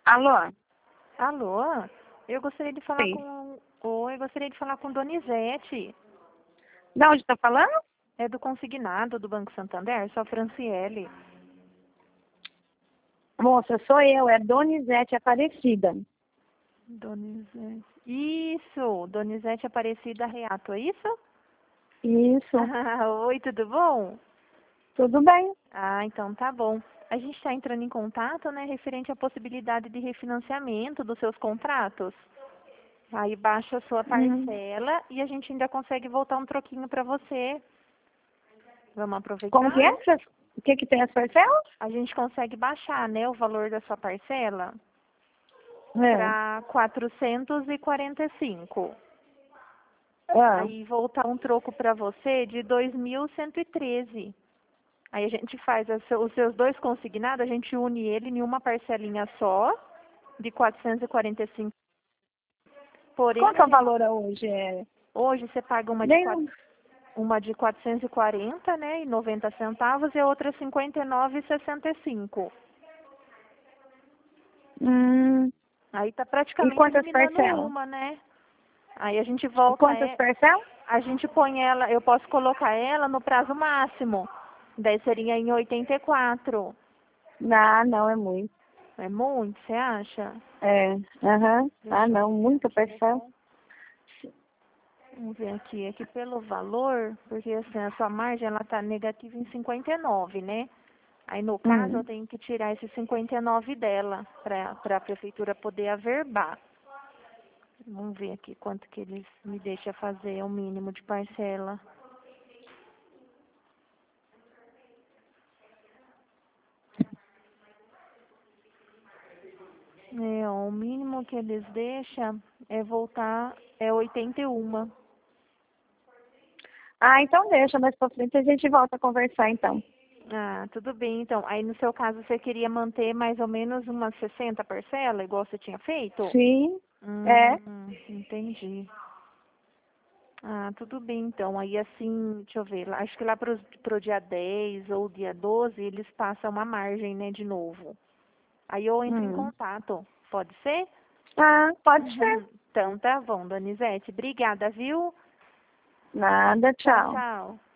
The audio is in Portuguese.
Alô? Alô? Eu gostaria de falar Oi. com... Oi, gostaria de falar com Donizete. Da onde tá falando? É do consignado do Banco Santander, sou a Franciele. Moça, sou eu, é Donizete Aparecida. Donizete. Isso, Donizete Aparecida Reato, é isso? Isso, Oi, tudo bom? tudo bem. Ah, então tá bom. A gente está entrando em contato, né, referente à possibilidade de refinanciamento dos seus contratos. Aí baixa a sua Hum. parcela e a gente ainda consegue voltar um troquinho para você. Vamos Como que é? aproveitar? O que que tem as parcelas? A gente consegue baixar, né, o valor da sua parcela É. para 445. Ah, Aí voltar um troco para você de 2.113. Aí a gente faz os seus dois consignados, a gente une ele em uma parcelinha só, de 445. Porém, qual que é o valor hoje? hoje você paga Nem não. uma de 440, né, e 90 centavos, e a outra 59,65. Hum. Aí tá E praticamente quantas eliminando parcelas? uma, né? Aí a gente E volta, quantas parcelas? a gente põe ela, eu posso colocar ela no prazo máximo. Daí seria em 84. Não, não, é muito. É muito, você acha? É, aham. Ah, Deixa eu não, ver muita aqui. parcela. Vamos ver aqui. Aqui pelo valor, porque assim, a sua margem ela tá negativa em 59, né? Aí no caso eu Hum. tenho que tirar esse 59 dela para a prefeitura poder averbar. Vamos ver aqui quanto que eles me deixam fazer o mínimo de parcela. É, ó, o mínimo que eles deixam é voltar, é 81. Ah, então deixa, mais pra frente a gente volta a conversar então. Ah, tudo bem, então. Aí no seu caso você queria manter mais ou menos umas 60 parcelas, igual você tinha feito? Sim, é. Entendi. Ah, tudo bem, então. Aí assim, deixa eu ver, acho que lá pro dia 10 ou dia 12 eles passam uma margem, né, de novo. Aí eu entro em Hum. contato, pode ser? Ah, pode ser. Então tá bom, Donizete. Obrigada, viu? Nada, Tchau, tchau. tchau.